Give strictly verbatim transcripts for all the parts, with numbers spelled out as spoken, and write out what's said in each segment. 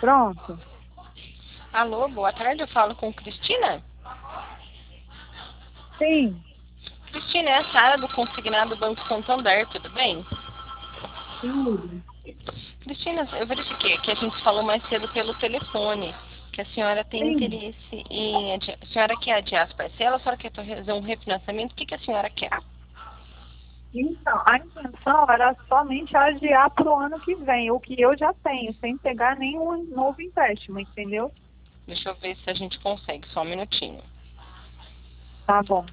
Pronto. Alô, boa tarde, eu falo com Cristina. Sim, Cristina, é a Sara do Consignado Banco Santander, tudo bem? tudo. Cristina, eu verifiquei que a gente falou mais cedo pelo telefone, que a senhora tem Sim. interesse em... adi- A senhora quer adiar as parcelas, a senhora quer fazer um refinanciamento, o que, que a senhora quer? Então, a intenção era somente adiar para o ano que vem, o que eu já tenho, sem pegar nenhum novo empréstimo, entendeu? Deixa eu ver se a gente consegue, só um minutinho. Tá bom.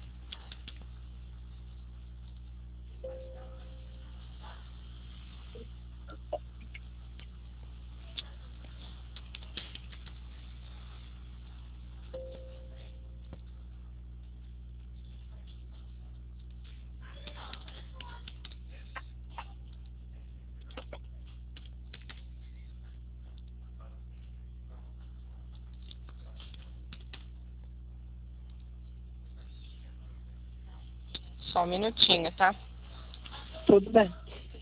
Só um minutinho, tá? Tudo bem.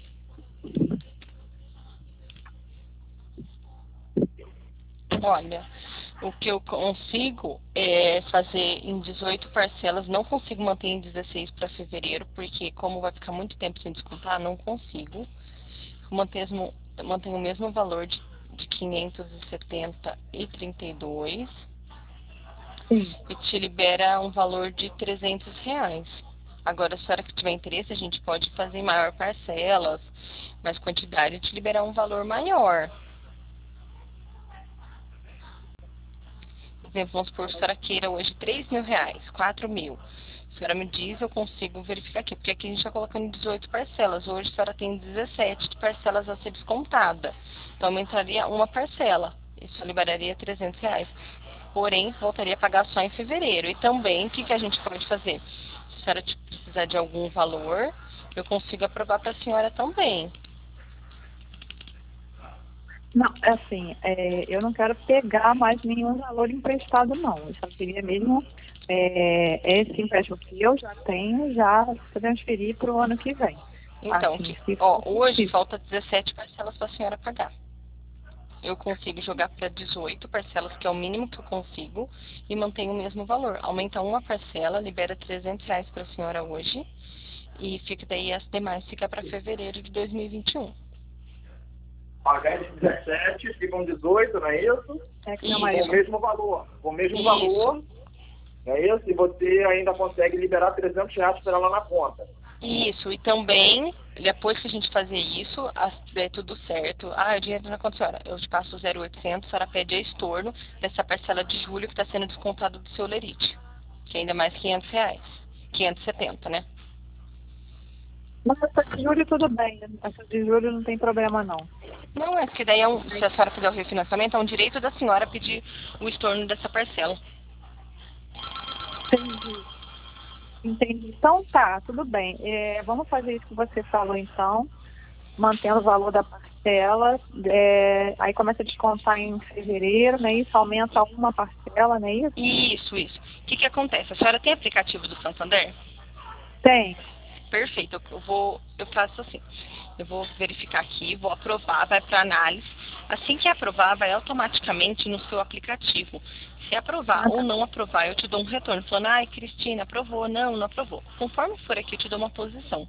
Olha, o que eu consigo é fazer em dezoito parcelas, não consigo manter em dezesseis para fevereiro, porque como vai ficar muito tempo sem descontar, não consigo. Mantenho, mantenho o mesmo valor de, de quinhentos e setenta e trinta e dois Sim. e te libera um valor de trezentos reais. Agora, se a senhora que tiver interesse, a gente pode fazer em maior parcelas, mais quantidade e te liberar um valor maior. Por exemplo, vamos supor que a senhora queira hoje três mil reais, quatro mil. A senhora me diz, eu consigo verificar aqui, porque aqui a gente está colocando dezoito parcelas. Hoje a senhora tem dezessete de parcelas a ser descontada. Então aumentaria uma parcela. Isso liberaria trezentos reais. Porém, voltaria a pagar só em fevereiro. E também, o que, que a gente pode fazer? Se a senhora precisar de algum valor, eu consigo aprovar para a senhora também. Não, é assim, é, eu não quero pegar mais nenhum valor emprestado, não. Eu só queria mesmo é, esse empréstimo que eu já tenho, já transferir para o ano que vem. Então, Assim, que, se ó, for hoje possível. falta dezessete parcelas para a senhora pagar. Eu consigo jogar para dezoito parcelas, que é o mínimo que eu consigo, e mantenho o mesmo valor. Aumenta uma parcela, libera trezentos reais para a senhora hoje, e fica daí as demais fica para fevereiro de dois mil e vinte e um. Ao invés de dezessete, ficam dezoito, não é isso? É que meu Com o Isso, marido. mesmo valor. Com o mesmo isso, valor, não é isso? E você ainda consegue liberar trezentos reais para ela na conta. isso. E também, depois que a gente fazer isso, as, der tudo certo. Ah, o dinheiro na conta, senhora. Eu te passo o zero oitocentos, a senhora pede a estorno dessa parcela de julho que está sendo descontado do seu lerite. Que é ainda mais quinhentos reais. quinhentos e setenta, né? Mas essa de julho tudo bem, né? Essa de julho não tem problema, não. Não, é porque daí é um, se a senhora fizer o refinanciamento, é um direito da senhora pedir o estorno dessa parcela. Entendi. Entendi. Então tá, tudo bem. É, vamos fazer isso que você falou então, mantendo o valor da parcela. É, aí começa a descontar em fevereiro, né? Isso aumenta uma parcela, não é isso? Isso, isso. O que, que acontece? A senhora tem aplicativo do Santander? Tem. Perfeito. Eu eu vou, eu faço assim. Eu vou verificar aqui, vou aprovar, vai para análise. Assim que aprovar, vai automaticamente no seu aplicativo. Se aprovar Ah, ou tá. não aprovar, eu te dou um retorno falando, ai, Cristina, aprovou, não, não aprovou. Conforme for aqui, eu te dou uma posição,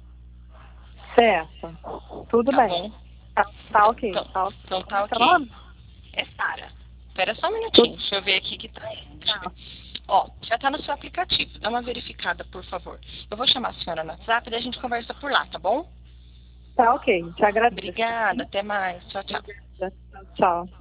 Certo. Tudo tá bem. bom? Tá, tá Então, ok. então, Tá ok. então Como tá é seu ok. nome? É Sara. Espera só um Tudo minutinho. Deixa eu ver aqui que tá. Deixa eu ver. tá. Ó, já tá no seu aplicativo. Dá uma verificada, por favor. Eu vou chamar a senhora no WhatsApp e daí a gente conversa por lá, tá bom? Tá ok. Te agradeço. Obrigada. Até mais. Tchau, tchau. Obrigada. Tchau.